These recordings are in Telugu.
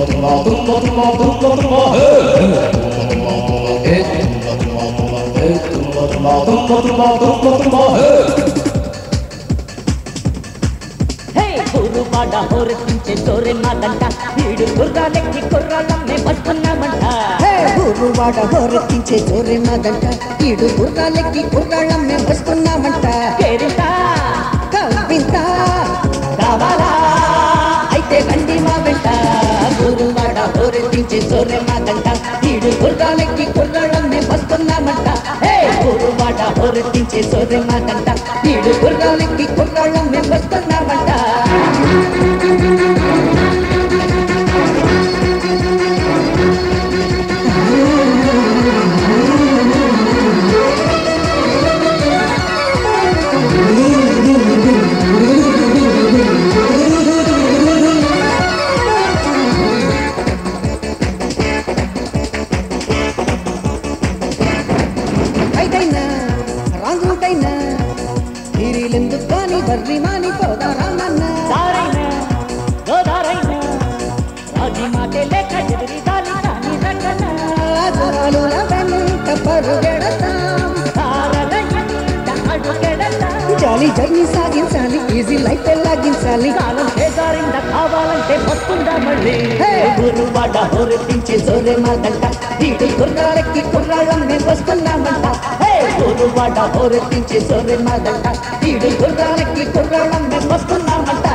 గురువాడ హోరెత్తించే జోరే మాదంట వీడు గుర్రాలెక్కి కుర్రాళ్ళమ్మే వస్తున్నామంట గురువాడ హోరెత్తించే జోరే మాదంట వీడు గుర్రాలెక్కి కుర్రాళ్ళమ్మే వస్తున్నామంట కేరింత కవ్వింత కావాలా అయితే రండి మా వెంట గురువాడ హోరెత్తించే జోరే మాదంట వీడు గుర్రాలెక్కి కుర్రాళ్ళమ్మే వస్తున్నామంట గురువాడ హోరెత్తించే జోరే మాదంట వీడు గుర్రాలెక్కి కుర్రాళ్ళమ్మే వస్తున్నామంట రాంగుంటైనా తీరిలెందుకు కానీ బర్రి మాని పోదారామన్నా దారైనా గోదారైనా రాజీ మాటే లేక ఎదురి దాలి రాని రంగన రాజుల వెంట పరుగెడతాం జాలి జర్నీ సాగించాలి ఈజీ లైఫ్ లాగించాలి కాలం చేదారింద కావాలంటే వస్తుందా మళ్ళీ గురువాడ హోరెత్తించే జోరే మాదంట వీడి కుర్రాళ్ళకి కుర్రాళ్ళమ్మే వస్తున్నామంట గురువాడ హోరెత్తించే జోరే మాదంట వీడి కుర్రాళ్ళకి కుర్రాళ్ళమ్మే వస్తున్నామంట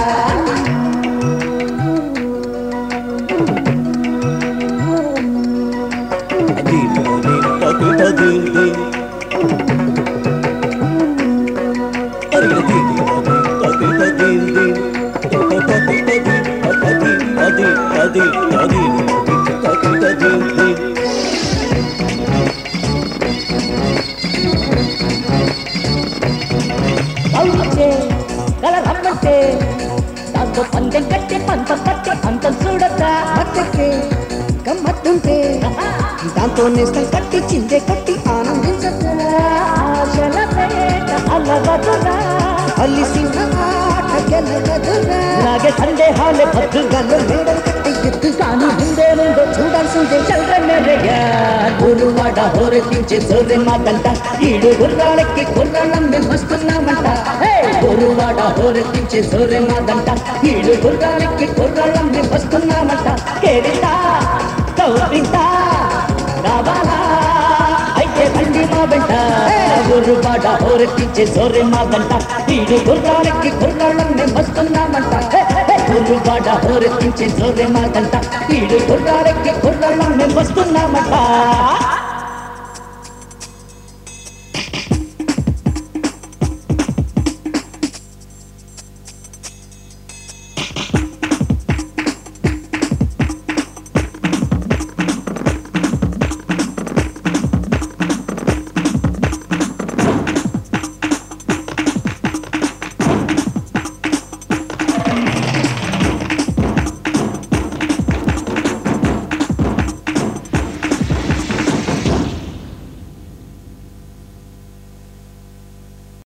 రమ్మంటే దాంతో పందెం కట్టి పంత పట్టి అంతం చూడద్దా మత్తకే గమ్మత్తుంటే దాంతో నేస్తం కట్టి చిందే కొట్టి ఆనందించద్దా ఆశల పేట అలవదురా అల్లిసిన ఆట గెలవదురా నాగే సందేహాలే భద్రుగాలు మేడలు కట్టి ఎత్తు కానీ ముందేముందో చూడాల్సిందే చల్రమెరయ్యా గురువాడ హోరెత్తించే జోరే మాదంట ఈడు గుర్రాలెక్కి కుర్రాళ్ళమ్మే వస్తున్నామంట గురువాడ హోరెత్తించే జోరే మాదంట ఈడు గుర్రాలెక్కి కుర్రాళ్ళమ్మే వస్తున్నామంట కేరింత కౌరింత కావాలా అయితే రండి మా వెంట గురువాడ హోరెత్తించే జోరే మాదంట ఈడు గుర్రాలెక్కి కుర్రాళ్ళమ్మే వస్తున్నామంట గురువాడ హోరెత్తించే జోరే మాదంట ఈడు గుర్రాలెక్కి కుర్రాళ్ళమ్మే వస్తున్నామంట